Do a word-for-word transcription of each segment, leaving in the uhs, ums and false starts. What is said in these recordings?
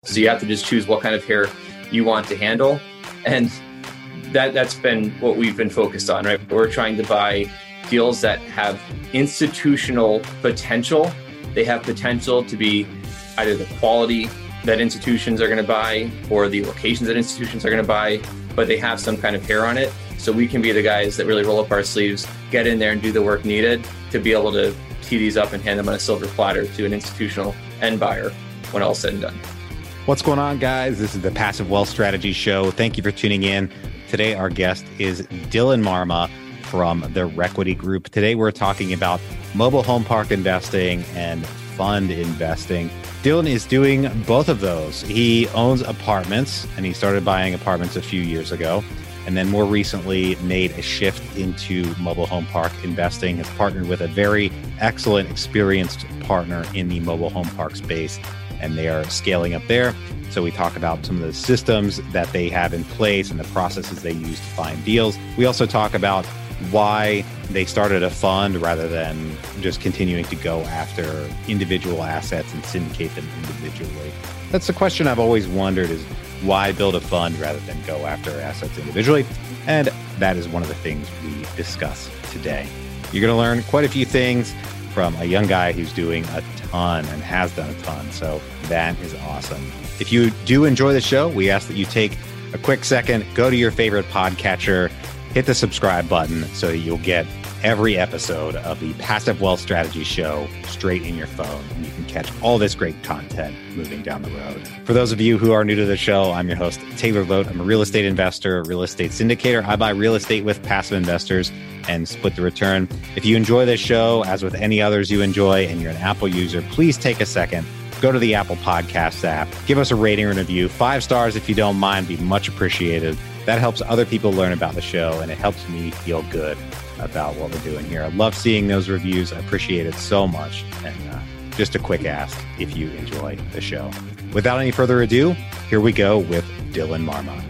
So you have to just choose what kind of hair you want to handle. And that, that's been what we've been focused on, right? We're trying to buy deals that have institutional potential. They have potential to be either the quality that institutions are going to buy or the locations that institutions are going to buy, but they have some kind of hair on it. So we can be the guys that really roll up our sleeves, get in there and do the work needed to be able to tee these up and hand them on a silver platter to an institutional end buyer when all's said and done. What's going on, guys? This is the Passive Wealth Strategy Show. Thank you for tuning in. Today, our guest is Dylan Marma from the Requity Group. Today, we're talking about mobile home park investing and fund investing. Dylan is doing both of those. He owns apartments, and he started buying apartments a few years ago, and then more recently made a shift into mobile home park investing. Has partnered with a very excellent, experienced partner in the mobile home park space, and they are scaling up there. So we talk about some of the systems that they have in place and the processes they use to find deals. We also talk about why they started a fund rather than just continuing to go after individual assets and syndicate them individually. That's the question I've always wondered, is why build a fund rather than go after assets individually? And that is one of the things we discuss today. You're going to learn quite a few things from a young guy who's doing a ton and has done a ton. So that is awesome. If you do enjoy the show, we ask that you take a quick second, go to your favorite podcatcher, hit the subscribe button so that you'll get every episode of the Passive Wealth Strategy Show straight in your phone, and you can catch all this great content moving down the road. For those of you who are new to the show, I'm your host, Taylor Loht. I'm a real estate investor, a real estate syndicator. I buy real estate with passive investors and split the return. If you enjoy this show, as with any others you enjoy, and you're an Apple user, please take a second, go to the Apple Podcasts app, give us a rating or a review. Five stars, if you don't mind, be much appreciated. That helps other people learn about the show, and it helps me feel good about what we're doing here. I love seeing those reviews. I appreciate it so much. And uh, just a quick ask if you enjoy the show. Without any further ado, here we go with Dylan Marma.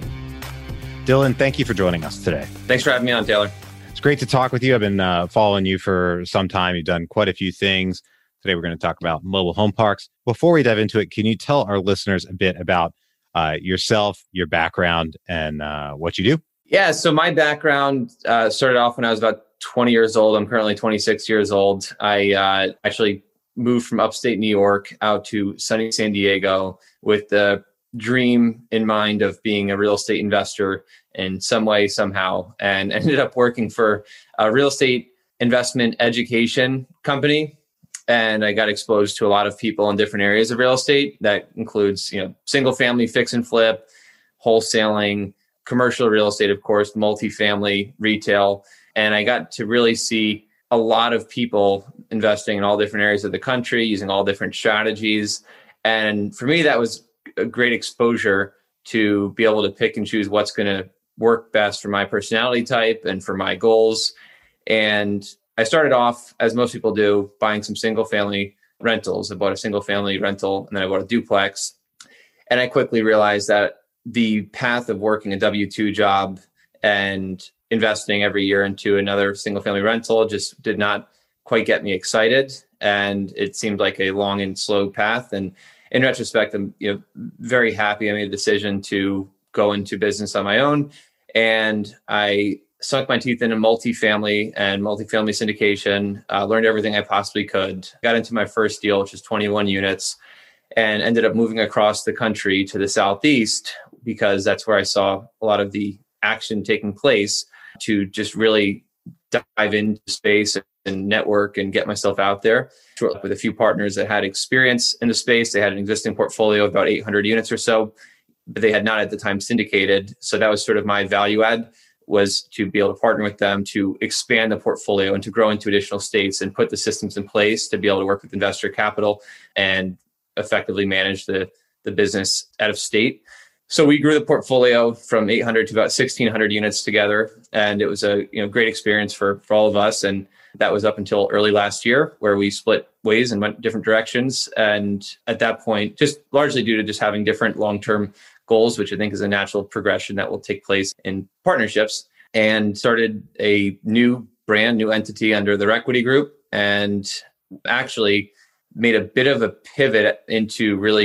Dylan, thank you for joining us today. Thanks for having me on, Taylor. It's great to talk with you. I've been uh, following you for some time. You've done quite a few things. Today, we're going to talk about mobile home parks. Before we dive into it, can you tell our listeners a bit about uh, yourself, your background, and uh, what you do? Yeah, so my background uh, started off when I was about twenty years old. I'm currently twenty-six years old. I uh, actually moved from upstate New York out to sunny San Diego with the dream in mind of being a real estate investor in some way, somehow, and ended up working for a real estate investment education company. And I got exposed to a lot of people in different areas of real estate. That includes, you know, single family fix and flip, wholesaling, commercial real estate, of course, multifamily, retail. And I got to really see a lot of people investing in all different areas of the country, using all different strategies. And for me, that was a great exposure to be able to pick and choose what's going to work best for my personality type and for my goals. And I started off, as most people do, buying some single family rentals. I bought a single family rental, and then I bought a duplex. And I quickly realized that the path of working a W two job and investing every year into another single family rental just did not quite get me excited. And it seemed like a long and slow path. And in retrospect, I'm you know very happy I made a decision to go into business on my own. And I sunk my teeth into multifamily and multifamily syndication, uh, learned everything I possibly could, got into my first deal, which is twenty-one units, and ended up moving across the country to the Southeast because that's where I saw a lot of the action taking place, to just really dive into space and network and get myself out there. With a few partners that had experience in the space. They had an existing portfolio of about eight hundred units or so, but they had not at the time syndicated. So that was sort of my value add, was to be able to partner with them to expand the portfolio and to grow into additional states and put the systems in place to be able to work with investor capital and effectively manage the, the business out of state. So we grew the portfolio from eight hundred to about sixteen hundred units together. And it was a you know great experience for, for all of us. And that was up until early last year, where we split ways and went different directions. And at that point, just largely due to just having different long-term goals, which I think is a natural progression that will take place in partnerships, and started a new brand, new entity under the Requity Group, and actually made a bit of a pivot into really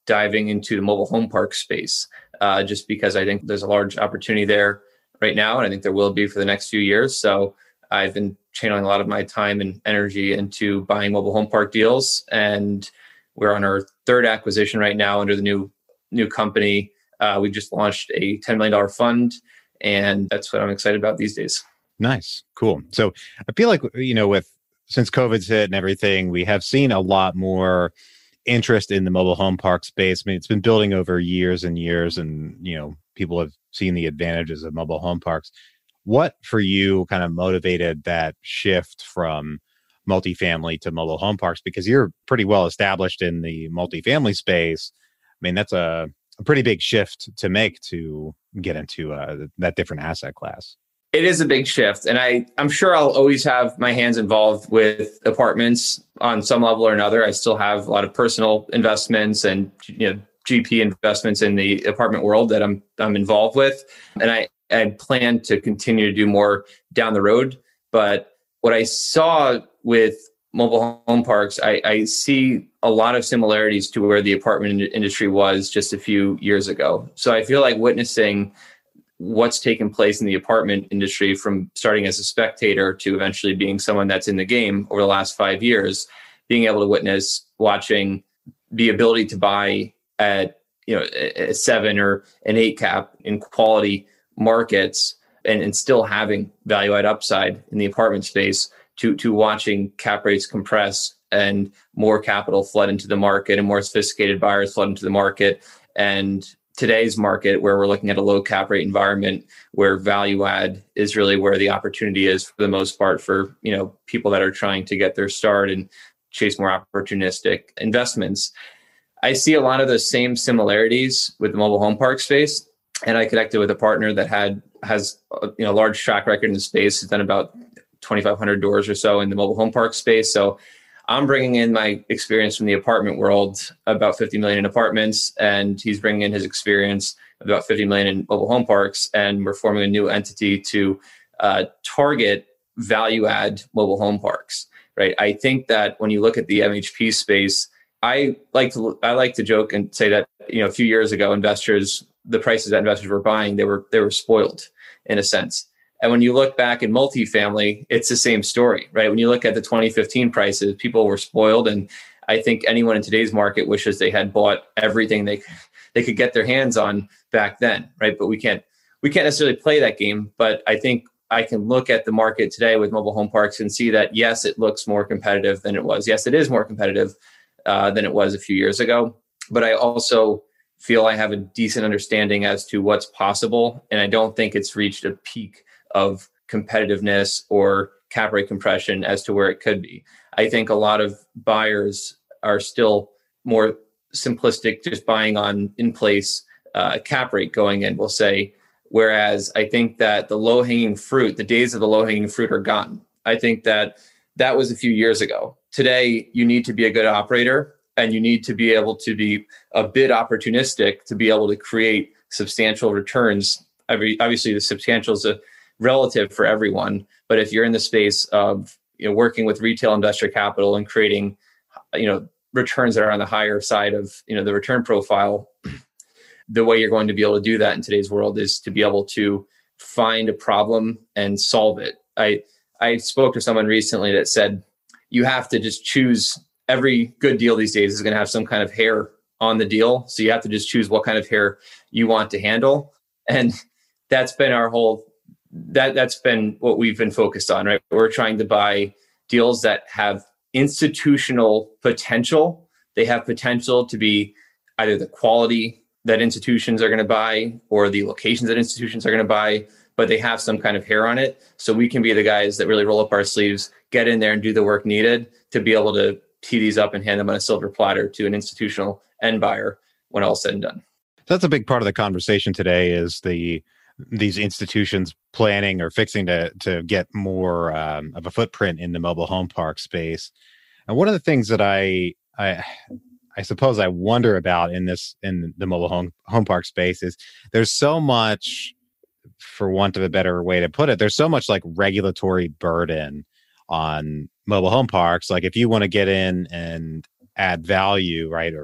diving into the mobile home park space, uh, just because I think there's a large opportunity there right now, and I think there will be for the next few years. So I've been channeling a lot of my time and energy into buying mobile home park deals, and we're on our third acquisition right now under the new new company. Uh, we just launched a ten million dollars fund, and that's what I'm excited about these days. Nice. Cool. So I feel like, you know, with since COVID's hit and everything, we have seen a lot more interest in the mobile home park space. I mean, it's been building over years and years, and, you know, people have seen the advantages of mobile home parks. What for you kind of motivated that shift from multifamily to mobile home parks? Because you're pretty well established in the multifamily space. I mean, that's a, a pretty big shift to make to get into uh, that different asset class. It is a big shift. And I, I'm sure I'll always have my hands involved with apartments on some level or another. I still have a lot of personal investments and, you know, G P investments in the apartment world that I'm I'm involved with. And I, I plan to continue to do more down the road. But what I saw with mobile home parks, I, I see a lot of similarities to where the apartment industry was just a few years ago. So I feel like witnessing what's taken place in the apartment industry from starting as a spectator to eventually being someone that's in the game over the last five years, being able to witness, watching the ability to buy at, you know, a seven or an eight cap in quality markets and, and still having value add upside in the apartment space to, to watching cap rates compress and more capital flood into the market and more sophisticated buyers flood into the market. And today's market, where we're looking at a low cap rate environment, where value add is really where the opportunity is for the most part for, you know, people that are trying to get their start and chase more opportunistic investments. I see a lot of those same similarities with the mobile home park space. And I connected with a partner that had has a, you know, large track record in the space. Has done about twenty-five hundred doors or so in the mobile home park space. So I'm bringing in my experience from the apartment world, about fifty million in apartments, and he's bringing in his experience about fifty million in mobile home parks. And we're forming a new entity to uh, target value add mobile home parks, right? I think that when you look at the M H P space, I like to I like to joke and say that, you know, a few years ago, investors, the prices that investors were buying, they were they were spoiled in a sense. And when you look back in multifamily, it's the same story, right? When you look at the twenty fifteen prices, people were spoiled. And I think anyone in today's market wishes they had bought everything they they could get their hands on back then, right? But we can't we can't necessarily play that game. But I think I can look at the market today with mobile home parks and see that, yes, it looks more competitive than it was. Yes, it is more competitive uh, than it was a few years ago. But I also feel I have a decent understanding as to what's possible. And I don't think it's reached a peak of competitiveness or cap rate compression as to where it could be. I think a lot of buyers are still more simplistic, just buying on in place uh, cap rate going in, we'll say. Whereas I think that the low hanging fruit, the days of the low hanging fruit are gone. I think that that was a few years ago. Today, you need to be a good operator and you need to be able to be a bit opportunistic to be able to create substantial returns. Every, obviously, the substantial is a relative for everyone, but if you're in the space of, you know, working with retail investor capital and creating, you know, returns that are on the higher side of, you know, the return profile, the way you're going to be able to do that in today's world is to be able to find a problem and solve it. I I spoke to someone recently that said you have to just choose. Every good deal these days is going to have some kind of hair on the deal, so you have to just choose what kind of hair you want to handle, and that's been our whole. That that's been what we've been focused on, right? We're trying to buy deals that have institutional potential. They have potential to be either the quality that institutions are going to buy or the locations that institutions are going to buy, but they have some kind of hair on it. So we can be the guys that really roll up our sleeves, get in there and do the work needed to be able to tee these up and hand them on a silver platter to an institutional end buyer when all said and done. That's a big part of the conversation today is the these institutions planning or fixing to to get more um, of a footprint in the mobile home park space. And one of the things that I I I suppose I wonder about in this in the mobile home home park space is there's so much, for want of a better way to put it, there's so much like regulatory burden on mobile home parks. Like if you want to get in and add value, right, or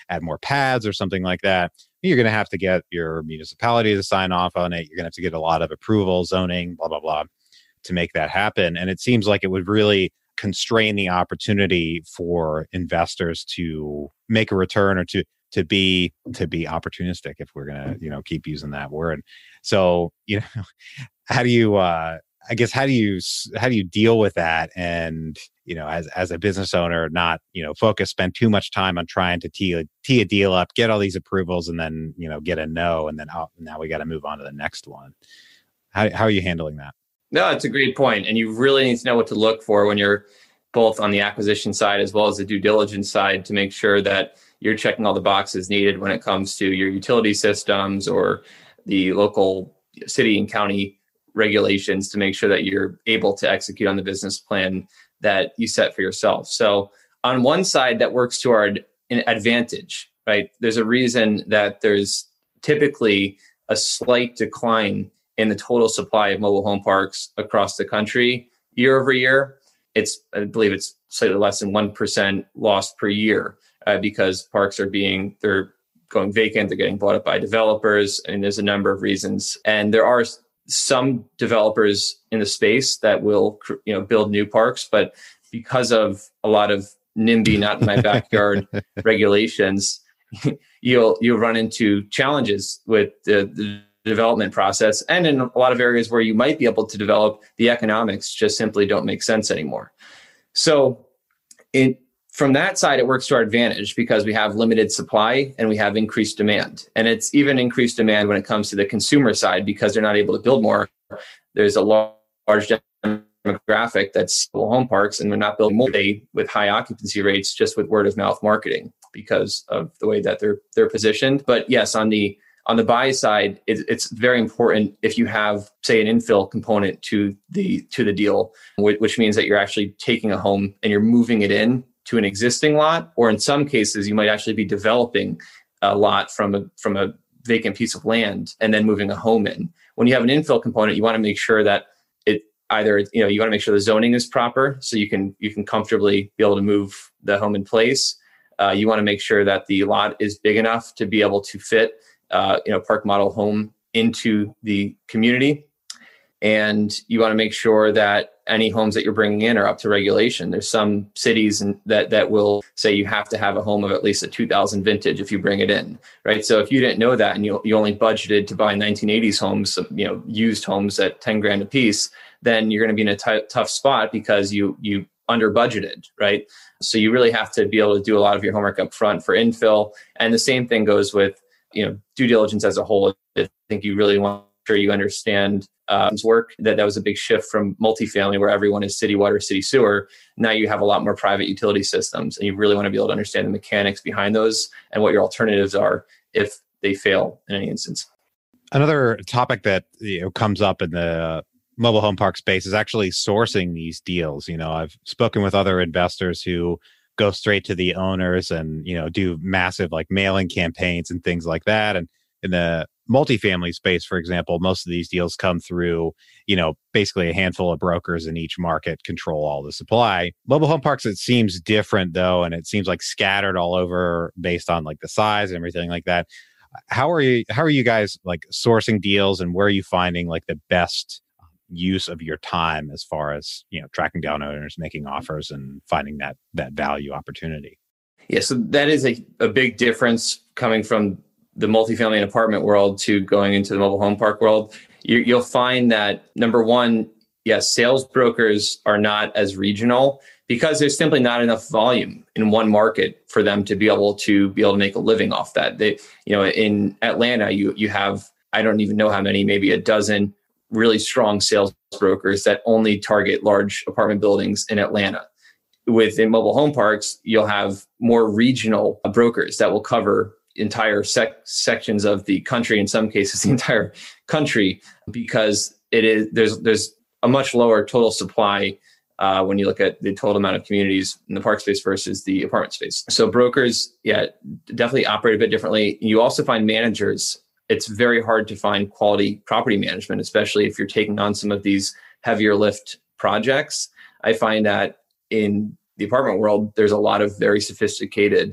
add more pads or something like that, you're going to have to get your municipality to sign off on it. You're going to have to get a lot of approval, zoning, blah, blah, blah, to make that happen. And it seems like it would really constrain the opportunity for investors to make a return or to to be to be opportunistic, if we're going to, you know, keep using that word. So, you know, how do you uh I guess how do you how do you deal with that? And, you know, as as a business owner, not, you know, focus, spend too much time on trying to tee a, tee a deal up, get all these approvals, and then, you know, get a no, and then oh, now we got to move on to the next one. How how are you handling that? No, it's a great point, and you really need to know what to look for when you're both on the acquisition side as well as the due diligence side to make sure that you're checking all the boxes needed when it comes to your utility systems or the local city and county regulations to make sure that you're able to execute on the business plan that you set for yourself. So on one side, that works to our advantage, right? There's a reason that there's typically a slight decline in the total supply of mobile home parks across the country year over year. It's, I believe it's slightly less than one percent lost per year uh, because parks are being, they're going vacant, they're getting bought up by developers, and there's a number of reasons. And there are some developers in the space that will, you know, build new parks, but because of a lot of NIMBY, not in my backyard regulations, you'll you'll run into challenges with the, the development process. And in a lot of areas where you might be able to develop, the economics just simply don't make sense anymore. So it, from that side, it works to our advantage because we have limited supply and we have increased demand. And it's even increased demand when it comes to the consumer side because they're not able to build more. There's a large demographic that's home parks, and they're not building more with high occupancy rates just with word of mouth marketing because of the way that they're they're positioned. But yes, on the on the buy side, it, it's very important if you have, say, an infill component to the to the deal, which, which means that you're actually taking a home and you're moving it in to an existing lot, or in some cases, you might actually be developing a lot from a from a vacant piece of land and then moving a home in. When you have an infill component, you want to make sure that it either, you know, you want to make sure the zoning is proper so you can you can comfortably be able to move the home in place. Uh, you want to make sure that the lot is big enough to be able to fit, uh, you know, park model home into the community. And you want to make sure that any homes that you're bringing in are up to regulation. There's some cities in, that that will say you have to have a home of at least a two thousand vintage if you bring it in, right? So if you didn't know that and you you only budgeted to buy nineteen eighties homes, you know, used homes at ten grand a piece, then you're going to be in a t- tough spot because you you under budgeted, right? So you really have to be able to do a lot of your homework up front for infill. And the same thing goes with, you know, due diligence as a whole. I think you really want to make sure you understand Uh, work that that was a big shift from multifamily where everyone is city water, city sewer. Now you have a lot more private utility systems, and you really want to be able to understand the mechanics behind those and what your alternatives are if they fail in any instance. Another topic that, you know, comes up in the mobile home park space is actually sourcing these deals. You know, I've spoken with other investors who go straight to the owners and, you know, do massive like mailing campaigns and things like that. And in the multifamily space, for example, most of these deals come through, you know, basically a handful of brokers in each market control all the supply. Mobile home parks, it seems different though, and it seems like scattered all over based on like the size and everything like that. How are you, how are you guys like sourcing deals, and where are you finding like the best use of your time as far as, you know, tracking down owners, making offers, and finding that that value opportunity? Yeah, so that is a, a big difference coming from the multifamily and apartment world to going into the mobile home park world. You, you'll find that, number one, yes, sales brokers are not as regional because there's simply not enough volume in one market for them to be able to be able to make a living off that. They, you know, in Atlanta, you you have, I don't even know how many, maybe a dozen really strong sales brokers that only target large apartment buildings in Atlanta. Within mobile home parks, you'll have more regional brokers that will cover entire sec- sections of the country, in some cases the entire country, because it is there's there's a much lower total supply uh, when you look at the total amount of communities in the park space versus the apartment space. So brokers, yeah, definitely operate a bit differently. You also find managers. It's very hard to find quality property management, especially if you're taking on some of these heavier lift projects. I find that in the apartment world, there's a lot of very sophisticated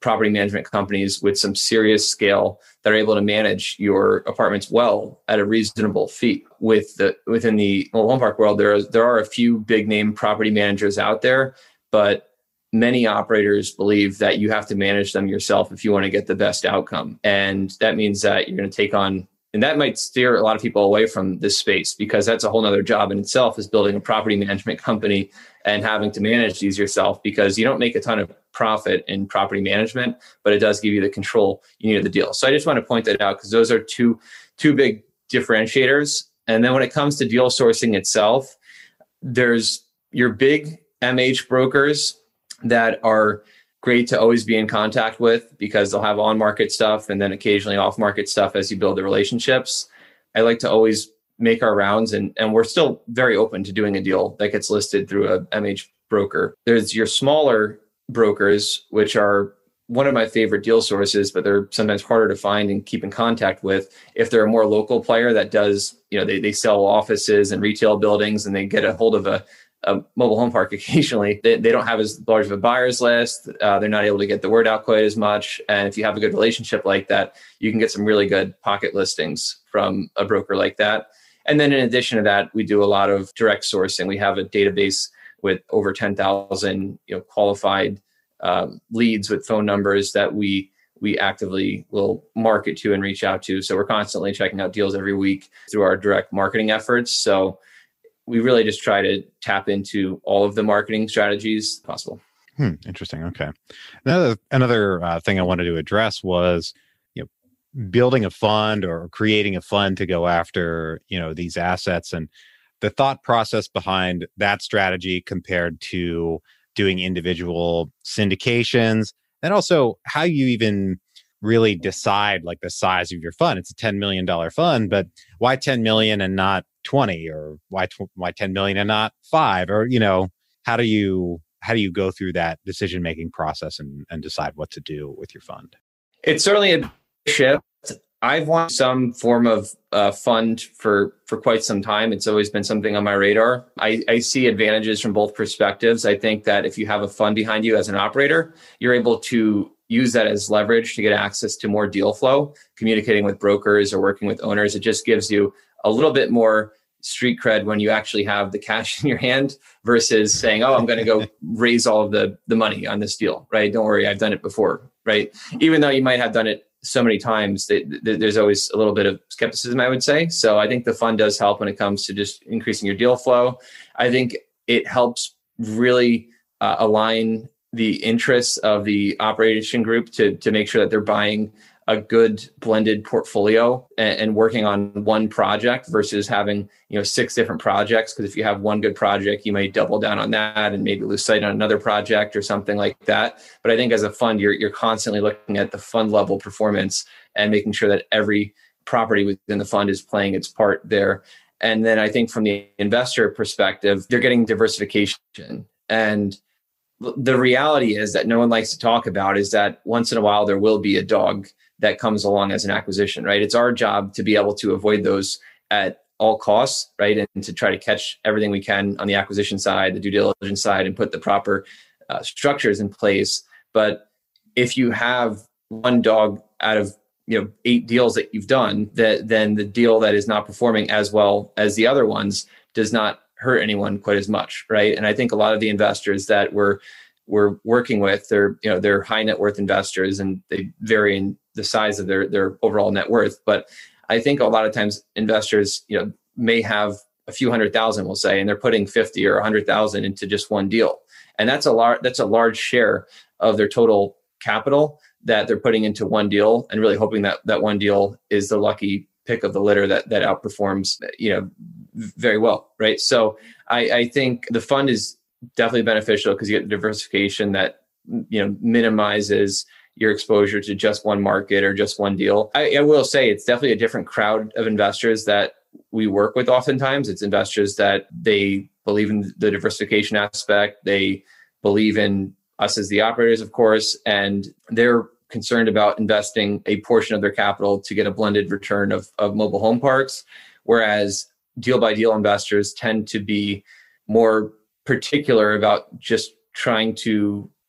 property management companies with some serious scale that are able to manage your apartments well at a reasonable fee. With the within the mobile home park world, there are, there are a few big name property managers out there, but many operators believe that you have to manage them yourself if you want to get the best outcome. And that means that you're going to take on, and that might steer a lot of people away from this space, because that's a whole nother job in itself, is building a property management company and having to manage these yourself, because you don't make a ton of profit in property management, but it does give you the control you need of the deal. So I just want to point that out, because those are two, two big differentiators. And then when it comes to deal sourcing itself, there's your big M H brokers that are great to always be in contact with, because they'll have on-market stuff and then occasionally off-market stuff as you build the relationships. I like to always make our rounds, and, and we're still very open to doing a deal that gets listed through a M H broker. There's your smaller brokers, which are one of my favorite deal sources, but they're sometimes harder to find and keep in contact with. If they're a more local player that does, you know, they, they sell offices and retail buildings, and they get a hold of a a mobile home park occasionally, they, they don't have as large of a buyer's list. Uh, they're not able to get the word out quite as much. And if you have a good relationship like that, you can get some really good pocket listings from a broker like that. And then in addition to that, we do a lot of direct sourcing. We have a database with over ten thousand you know, qualified um, leads with phone numbers that we we actively will market to and reach out to. So we're constantly checking out deals every week through our direct marketing efforts. So we really just try to tap into all of the marketing strategies possible. Hmm, interesting. Okay. Another another uh, thing I wanted to address was, you know, building a fund or creating a fund to go after, you know, these assets, and the thought process behind that strategy compared to doing individual syndications, and also how you even really decide like the size of your fund. It's a ten million dollars fund, but why ten million and not twenty, or why why ten million and not five, or, you know, how do you how do you go through that decision making process and, and decide what to do with your fund? It's certainly a shift. I've wanted some form of uh, fund for for quite some time. It's always been something on my radar. I, I see advantages from both perspectives. I think that if you have a fund behind you as an operator, you're able to use that as leverage to get access to more deal flow, communicating with brokers or working with owners. It just gives you a little bit more street cred when you actually have the cash in your hand versus saying, oh, I'm going to go raise all of the, the money on this deal, right? Don't worry, I've done it before, right? Even though you might have done it so many times, that, that there's always a little bit of skepticism, I would say. So I think the fund does help when it comes to just increasing your deal flow. I think it helps really uh, align the interests of the operation group to, to make sure that they're buying a good blended portfolio and, and working on one project versus having, you know, six different projects. Because if you have one good project, you may double down on that and maybe lose sight on another project or something like that. But I think as a fund, you're you're constantly looking at the fund level performance and making sure that every property within the fund is playing its part there. And then I think from the investor perspective, they're getting diversification. And the reality is that no one likes to talk about is that once in a while there will be a dog that comes along as an acquisition, right? It's our job to be able to avoid those at all costs, right? And to try to catch everything we can on the acquisition side, the due diligence side, and put the proper uh, structures in place. But if you have one dog out of, you know, eight deals that you've done, that then the deal that is not performing as well as the other ones does not hurt anyone quite as much, right? And I think a lot of the investors that we're we're working with, they're you know they're high net worth investors, and they vary in the size of their their overall net worth. But I think a lot of times investors, you know, may have a few hundred thousand, we'll say, and they're putting fifty or a hundred thousand into just one deal, and that's a large that's a large share of their total capital that they're putting into one deal, and really hoping that that one deal is the lucky pick of the litter that that outperforms, you know, very well, right? So I, I think the fund is definitely beneficial because you get the diversification that, you know, minimizes your exposure to just one market or just one deal. I, I will say it's definitely a different crowd of investors that we work with. Oftentimes, it's investors that they believe in the diversification aspect. They believe in us as the operators, of course, and they're concerned about investing a portion of their capital to get a blended return of, of mobile home parks, whereas deal by deal investors tend to be more particular about just trying to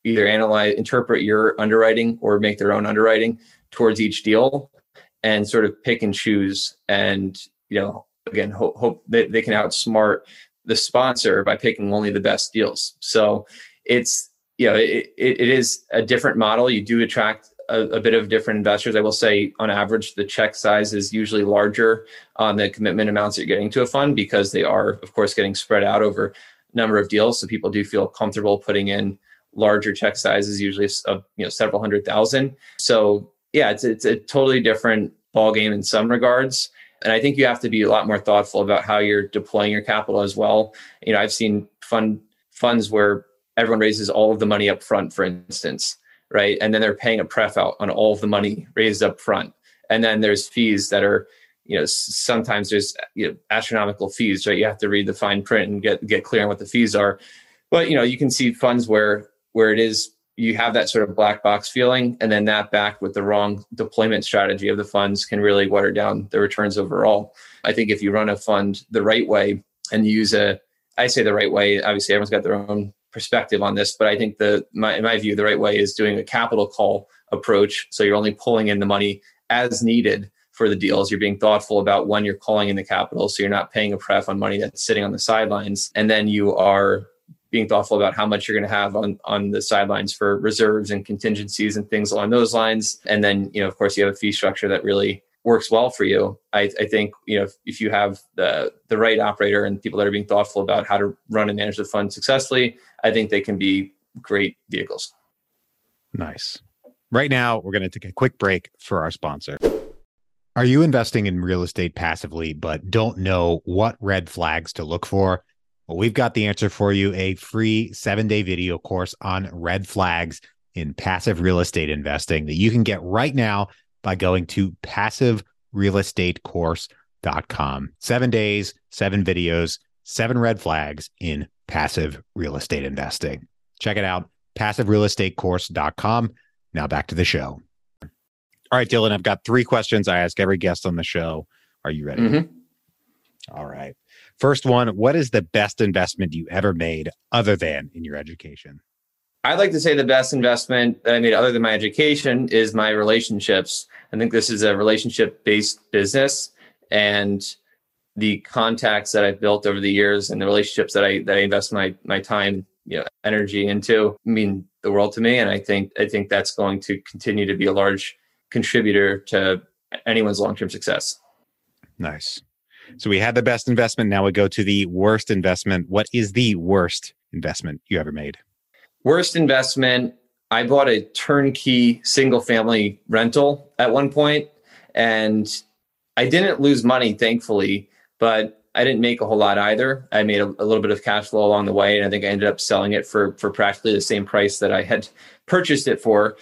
either analyze, interpret your underwriting or make their own underwriting towards each deal and sort of pick and choose. And, you know, again, hope, hope that they can outsmart the sponsor by picking only the best deals. So it's, you know, it, it, it is a different model. You do attract a, a bit of different investors. I will say on average, the check size is usually larger on the commitment amounts you're getting to a fund because they are, of course, getting spread out over a number of deals. So people do feel comfortable putting in larger check sizes, usually of, you know, several hundred thousand. So yeah, it's, it's a totally different ballgame in some regards. And I think you have to be a lot more thoughtful about how you're deploying your capital as well. You know, I've seen fund funds where everyone raises all of the money up front, for instance, right? And then they're paying a pref out on all of the money raised up front. And then there's fees that are, you know, sometimes there's, you know, astronomical fees, right? You have to read the fine print and get get clear on what the fees are. But, you know, you can see funds where where it is, you have that sort of black box feeling, and then that backed with the wrong deployment strategy of the funds can really water down the returns overall. I think if you run a fund the right way and use a, I say the right way, obviously everyone's got their own perspective on this, but I think the, my, in my view, the right way is doing a capital call approach. So you're only pulling in the money as needed for the deals. You're being thoughtful about when you're calling in the capital. So you're not paying a pref on money that's sitting on the sidelines. And then you are being thoughtful about how much you're going to have on, on the sidelines for reserves and contingencies and things along those lines. And then, you know, of course, you have a fee structure that really works well for you. I, I think, you know, if, if you have the the right operator and people that are being thoughtful about how to run and manage the fund successfully, I think they can be great vehicles. Nice. Right now, we're going to take a quick break for our sponsor. Are you investing in real estate passively, but don't know what red flags to look for? Well, we've got the answer for you, a free seven-day video course on red flags in passive real estate investing that you can get right now by going to passive real estate course dot com. Seven days, seven videos, seven red flags in passive real estate investing. Check it out, passive real estate course dot com. Now back to the show. All right, Dylan, I've got three questions I ask every guest on the show. Are you ready? Mm-hmm. All right. First one, what is the best investment you ever made other than in your education? I'd like to say the best investment that I made other than my education is my relationships. I think this is a relationship-based business, and the contacts that I've built over the years and the relationships that I that I invest my my time, you know, energy into mean the world to me. And I think I think that's going to continue to be a large contributor to anyone's long-term success. Nice. So we had the best investment. Now we go to the worst investment. What is the worst investment you ever made? Worst investment, I bought a turnkey single family rental at one point, and I didn't lose money, thankfully, but I didn't make a whole lot either. I made a, a little bit of cash flow along the way, and I think I ended up selling it for, for practically the same price that I had purchased it for.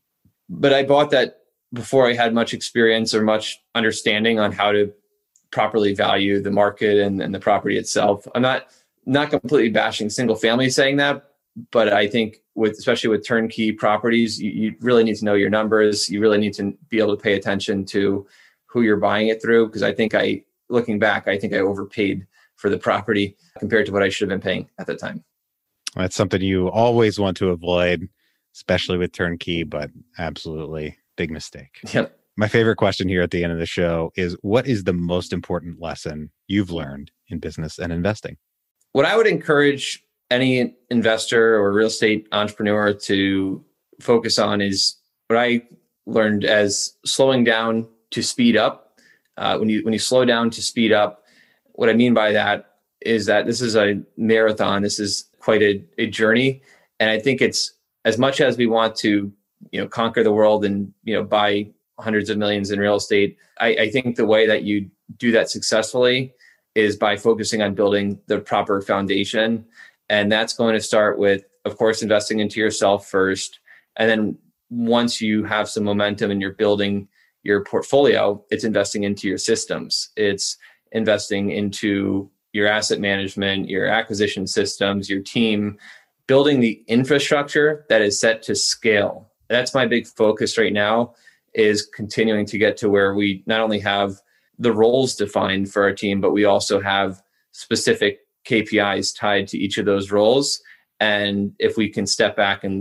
But I bought that before I had much experience or much understanding on how to properly value the market and, and the property itself. I'm not not completely bashing single family saying that, but I think with especially with turnkey properties, you, you really need to know your numbers. You really need to be able to pay attention to who you're buying it through. Because I think I, looking back, I think I overpaid for the property compared to what I should have been paying at the time. That's something you always want to avoid, especially with turnkey, but absolutely big mistake. Yep. My favorite question here at the end of the show is, what is the most important lesson you've learned in business and investing? What I would encourage any investor or real estate entrepreneur to focus on is what I learned as slowing down to speed up. Uh, when you when you slow down to speed up, what I mean by that is that this is a marathon. This is quite a, a journey, and I think it's as much as we want to, you know, conquer the world and, you know, buy hundreds of millions in real estate. I, I think the way that you do that successfully is by focusing on building the proper foundation. And that's going to start with, of course, investing into yourself first. And then once you have some momentum and you're building your portfolio, it's investing into your systems. It's investing into your asset management, your acquisition systems, your team, building the infrastructure that is set to scale. That's my big focus right now, is continuing to get to where we not only have the roles defined for our team, but we also have specific K P Is tied to each of those roles. And if we can step back and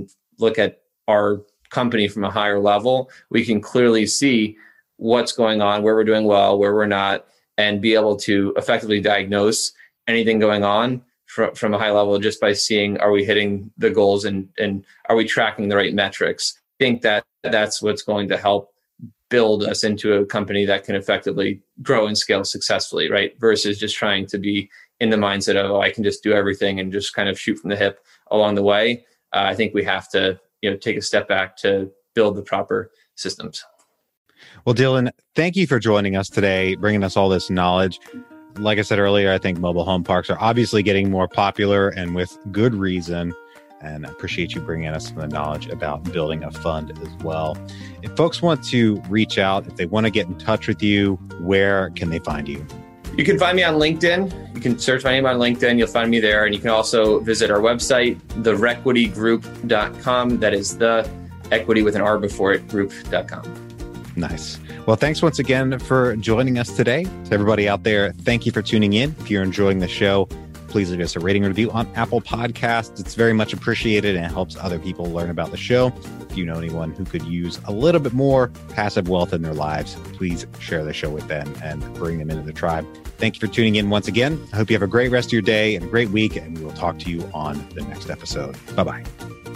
look at our company from a higher level, we can clearly see what's going on, where we're doing well, where we're not, and be able to effectively diagnose anything going on from, from a high level just by seeing, are we hitting the goals and, and are we tracking the right metrics? I think that that's what's going to help build us into a company that can effectively grow and scale successfully, right? Versus just trying to be in the mindset of, oh, I can just do everything and just kind of shoot from the hip along the way. Uh, I think we have to, you know, take a step back to build the proper systems. Well, Dylan, thank you for joining us today, bringing us all this knowledge. Like I said earlier, I think mobile home parks are obviously getting more popular and with good reason. And I appreciate you bringing us some of the knowledge about building a fund as well. If folks want to reach out, if they want to get in touch with you, where can they find you? You can find me on LinkedIn. You can search my name on LinkedIn. You'll find me there. And you can also visit our website, the requity group dot com. That is the equity with an R before it, group dot com. Nice. Well, thanks once again for joining us today. To everybody out there, thank you for tuning in. If you're enjoying the show, please leave us a rating review on Apple Podcasts. It's very much appreciated and it helps other people learn about the show. If you know anyone who could use a little bit more passive wealth in their lives, please share the show with them and bring them into the tribe. Thank you for tuning in once again. I hope you have a great rest of your day and a great week, and we will talk to you on the next episode. Bye-bye.